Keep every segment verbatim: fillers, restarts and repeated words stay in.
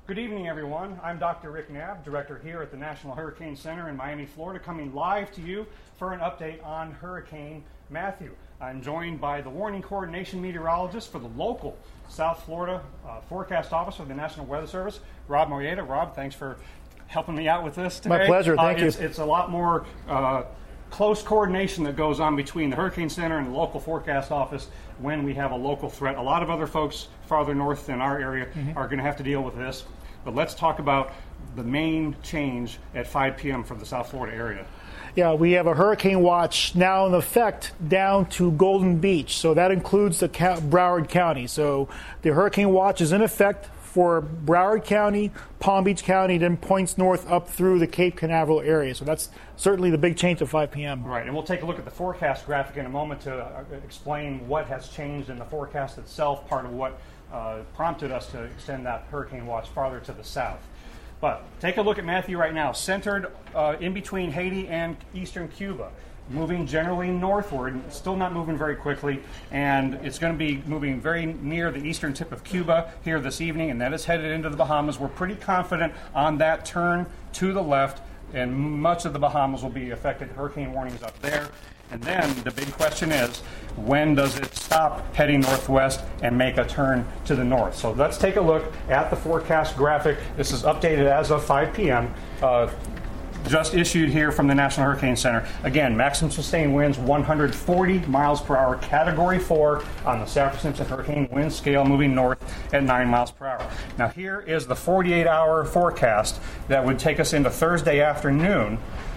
Good evening, everyone. I'm Doctor Rick Knabb, director here at the National Hurricane Center in Miami, Florida, coming live to you for an update on Hurricane Matthew. I'm joined by the warning coordination meteorologist for the local South Florida uh, forecast office for the National Weather Service, Rob Moyeda. Rob, thanks for helping me out with this today. My pleasure. Thank uh, you. It's, it's a lot more uh, close coordination that goes on between the Hurricane Center and the local forecast office when we have a local threat. A lot of other folks farther north than our area mm-hmm. are going to have to deal with this. But let's talk about the main change at five p.m. for the South Florida area. Yeah, we have a hurricane watch now in effect down to Golden Beach. So that includes the Broward County. So the hurricane watch is in effect for Broward County, Palm Beach County, then points north up through the Cape Canaveral area. So that's certainly the big change at five p.m. Right, and we'll take a look at the forecast graphic in a moment to uh, explain what has changed in the forecast itself, part of what uh, prompted us to extend that hurricane watch farther to the south. But take a look at Matthew right now, centered uh, in between Haiti and eastern Cuba, moving generally northward, still not moving very quickly, and it's going to be moving very near the eastern tip of Cuba here this evening, and that is headed into the Bahamas. We're pretty confident on that turn to the left, and much of the Bahamas will be affected. Hurricane warnings up there. And then the big question is, when does it stop heading northwest and make a turn to the north? So let's take a look at the forecast graphic. This is updated as of five p.m. Uh, just issued here from the National Hurricane Center. Again, maximum sustained winds one hundred forty miles per hour, category four on the Saffir-Simpson hurricane wind scale, moving north at nine miles per hour. Now here is the forty-eight hour forecast that would take us into Thursday afternoon.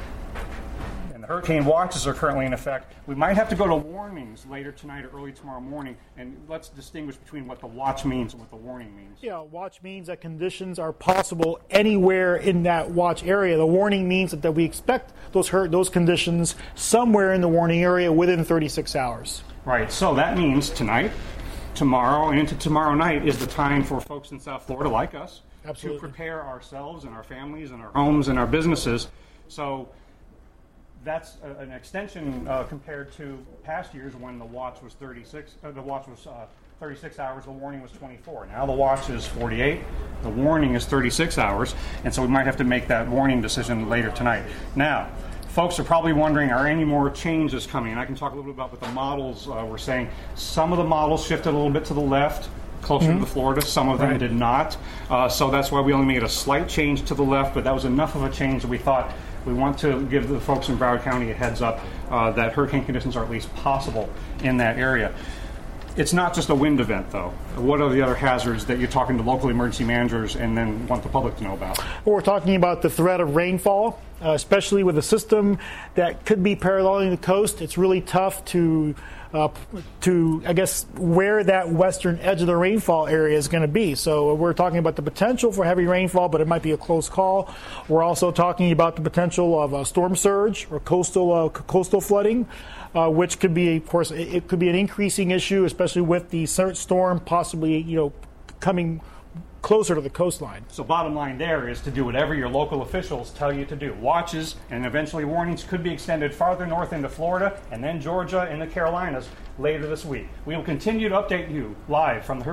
The hurricane watches are currently in effect. We might have to go to warnings later tonight or early tomorrow morning, and let's distinguish between what the watch means and what the warning means. Yeah, watch means that conditions are possible anywhere in that watch area. The warning means that, that we expect those hurt those conditions somewhere in the warning area within thirty-six hours. Right, so that means tonight, tomorrow, and into tomorrow night is the time for folks in South Florida like us Absolutely. to prepare ourselves and our families and our homes and our businesses. So that's a, an extension uh, compared to past years when the watch was thirty-six. Uh, the watch was uh, thirty-six hours. The warning was twenty-four. Now the watch is forty-eight. The warning is thirty-six hours, and so we might have to make that warning decision later tonight. Now, folks are probably wondering, are any more changes coming? And I can talk a little bit about what the models uh, were saying. Some of the models shifted a little bit to the left, closer mm-hmm. to the Florida. Some of them right. did not. Uh, so that's why we only made a slight change to the left, but that was enough of a change that we thought we want to give the folks in Broward County a heads up uh, that hurricane conditions are at least possible in that area. It's not just a wind event, though. What are the other hazards that you're talking to local emergency managers and then want the public to know about? Well, we're talking about the threat of rainfall, uh, especially with a system that could be paralleling the coast. It's really tough to Uh, to, I guess, where that western edge of the rainfall area is going to be. So we're talking about the potential for heavy rainfall, but it might be a close call. We're also talking about the potential of a storm surge or coastal uh, coastal flooding, uh, which could be, of course, it, it could be an increasing issue, especially with the storm possibly, you know, coming closer to the coastline. So bottom line there is to do whatever your local officials tell you to do. Watches and eventually warnings could be extended farther north into Florida and then Georgia and the Carolinas later this week. We will continue to update you live from the